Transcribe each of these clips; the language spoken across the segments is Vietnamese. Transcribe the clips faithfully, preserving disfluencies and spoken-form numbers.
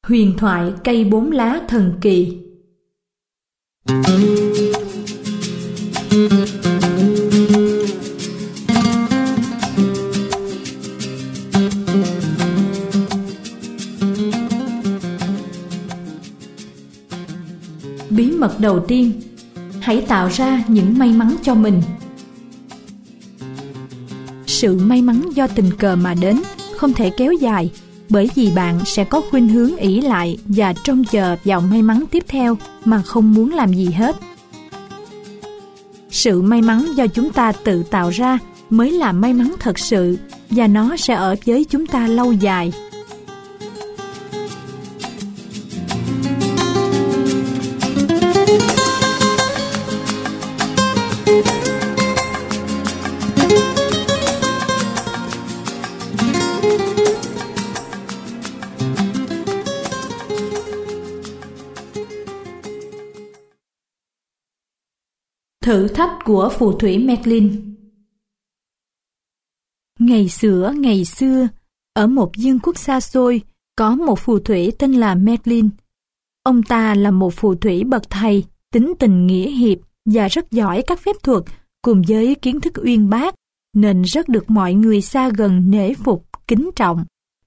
Huyền thoại cây bốn lá thần kỳ. Bí mật đầu tiên, hãy tạo ra những may mắn cho mình. Sự may mắn do tình cờ mà đến không thể kéo dài, bởi vì bạn sẽ có khuynh hướng ỷ lại và trông chờ vào may mắn tiếp theo mà không muốn làm gì hết. Sự may mắn do chúng ta tự tạo ra mới là may mắn thật sự, và nó sẽ ở với chúng ta lâu dài. Thử thách của phù thủy Merlin. Ngày xưa, ngày xưa, ở một vương quốc xa xôi, có một phù thủy tên là Merlin. Ông ta là một phù thủy bậc thầy, tính tình nghĩa hiệp và rất giỏi các phép thuật cùng với kiến thức uyên bác, nên rất được mọi người xa gần nể phục, kính trọng.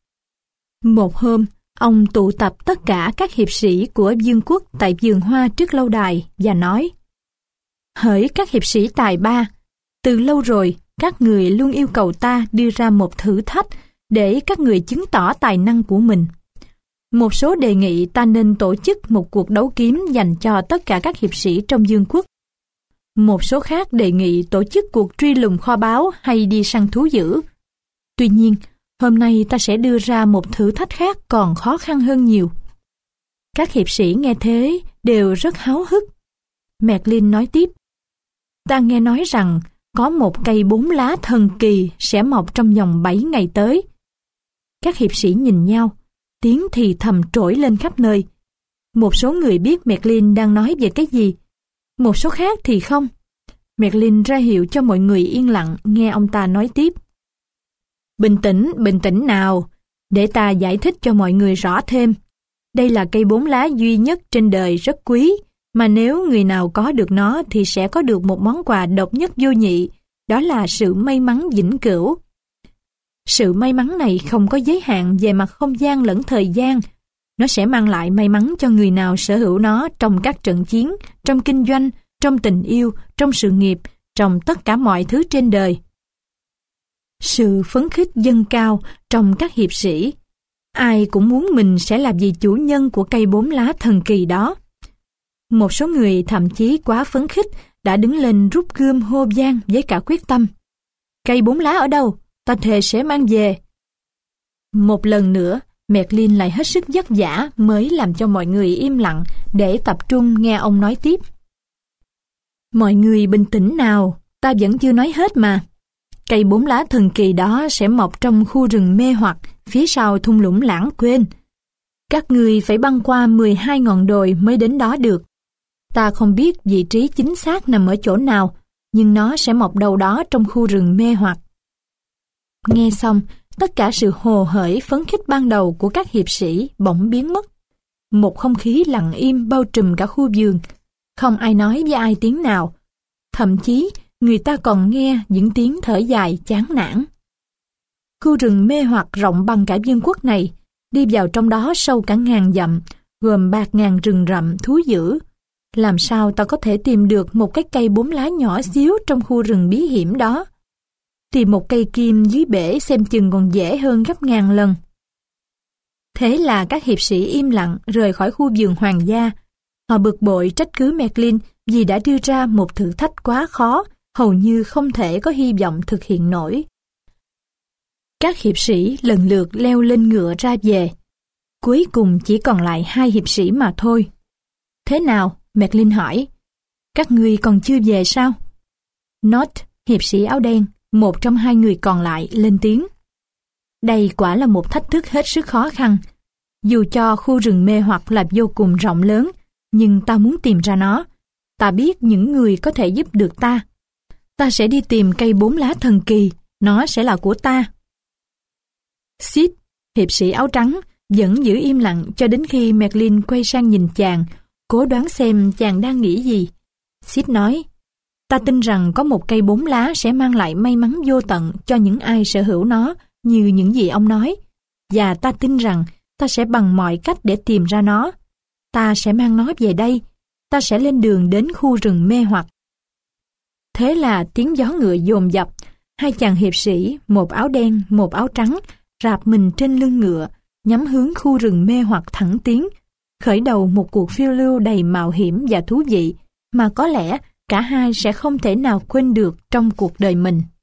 Một hôm, ông tụ tập tất cả các hiệp sĩ của vương quốc tại vườn hoa trước lâu đài và nói: Hỡi các hiệp sĩ tài ba, từ lâu rồi các người luôn yêu cầu ta đưa ra một thử thách để các người chứng tỏ tài năng của mình. Một số đề nghị ta nên tổ chức một cuộc đấu kiếm dành cho tất cả các hiệp sĩ trong vương quốc. Một số khác đề nghị tổ chức cuộc truy lùng kho báu hay đi săn thú dữ. Tuy nhiên, hôm nay ta sẽ đưa ra một thử thách khác còn khó khăn hơn nhiều. Các hiệp sĩ nghe thế đều rất háo hức. Merlin nói tiếp: Ta nghe nói rằng có một cây bốn lá thần kỳ sẽ mọc trong vòng bảy ngày tới. Các hiệp sĩ nhìn nhau, tiếng thì thầm trỗi lên khắp nơi. Một số người biết Merlin đang nói về cái gì, một số khác thì không. Merlin ra hiệu cho mọi người yên lặng nghe ông ta nói tiếp. Bình tĩnh, bình tĩnh nào, để ta giải thích cho mọi người rõ thêm. Đây là cây bốn lá duy nhất trên đời rất quý, mà nếu người nào có được nó thì sẽ có được một món quà độc nhất vô nhị, đó là sự may mắn vĩnh cửu. Sự may mắn này không có giới hạn về mặt không gian lẫn thời gian. Nó sẽ mang lại may mắn cho người nào sở hữu nó trong các trận chiến, trong kinh doanh, trong tình yêu, trong sự nghiệp, trong tất cả mọi thứ trên đời. Sự phấn khích dâng cao trong các hiệp sĩ. Ai cũng muốn mình sẽ là vị chủ nhân của cây bốn lá thần kỳ đó. Một số người thậm chí quá phấn khích đã đứng lên rút gươm hô vang với cả quyết tâm. Cây bốn lá ở đâu? Ta thề sẽ mang về. Một lần nữa, Merlin lại hết sức vất vả mới làm cho mọi người im lặng để tập trung nghe ông nói tiếp. Mọi người bình tĩnh nào, ta vẫn chưa nói hết mà. Cây bốn lá thần kỳ đó sẽ mọc trong khu rừng mê hoặc phía sau thung lũng lãng quên. Các người phải băng qua mười hai ngọn đồi mới đến đó được. Ta không biết vị trí chính xác nằm ở chỗ nào, nhưng nó sẽ mọc đâu đó trong khu rừng mê hoặc. Nghe xong, tất cả sự hồ hởi phấn khích ban đầu của các hiệp sĩ bỗng biến mất. Một không khí lặng im bao trùm cả khu vườn. Không ai nói với ai tiếng nào. Thậm chí, người ta còn nghe những tiếng thở dài chán nản. Khu rừng mê hoặc rộng bằng cả vương quốc này, đi vào trong đó sâu cả ngàn dặm, gồm bạt ngàn rừng rậm thú dữ. Làm sao ta có thể tìm được một cái cây bốn lá nhỏ xíu trong khu rừng bí hiểm đó? Tìm một cây kim dưới bể xem chừng còn dễ hơn gấp ngàn lần. Thế là các hiệp sĩ im lặng rời khỏi khu vườn hoàng gia. Họ bực bội trách cứ Merlin vì đã đưa ra một thử thách quá khó, hầu như không thể có hy vọng thực hiện nổi. Các hiệp sĩ lần lượt leo lên ngựa ra về. Cuối cùng chỉ còn lại hai hiệp sĩ mà thôi. Thế nào? Merlin hỏi. Các ngươi còn chưa về sao? Not, hiệp sĩ áo đen, một trong hai người còn lại, lên tiếng. Đây quả là một thách thức hết sức khó khăn. Dù cho khu rừng mê hoặc là vô cùng rộng lớn, nhưng ta muốn tìm ra nó. Ta biết những người có thể giúp được ta. Ta sẽ đi tìm cây bốn lá thần kỳ, nó sẽ là của ta. Sid, hiệp sĩ áo trắng, vẫn giữ im lặng cho đến khi Merlin quay sang nhìn chàng, cố đoán xem chàng đang nghĩ gì. Sid nói, ta tin rằng có một cây bốn lá sẽ mang lại may mắn vô tận cho những ai sở hữu nó, như những gì ông nói. Và ta tin rằng ta sẽ bằng mọi cách để tìm ra nó. Ta sẽ mang nó về đây. Ta sẽ lên đường đến khu rừng mê hoặc. Thế là tiếng gió ngựa dồn dập. Hai chàng hiệp sĩ, một áo đen, một áo trắng, rạp mình trên lưng ngựa, nhắm hướng khu rừng mê hoặc thẳng tiến, khởi đầu một cuộc phiêu lưu đầy mạo hiểm và thú vị, mà có lẽ cả hai sẽ không thể nào quên được trong cuộc đời mình.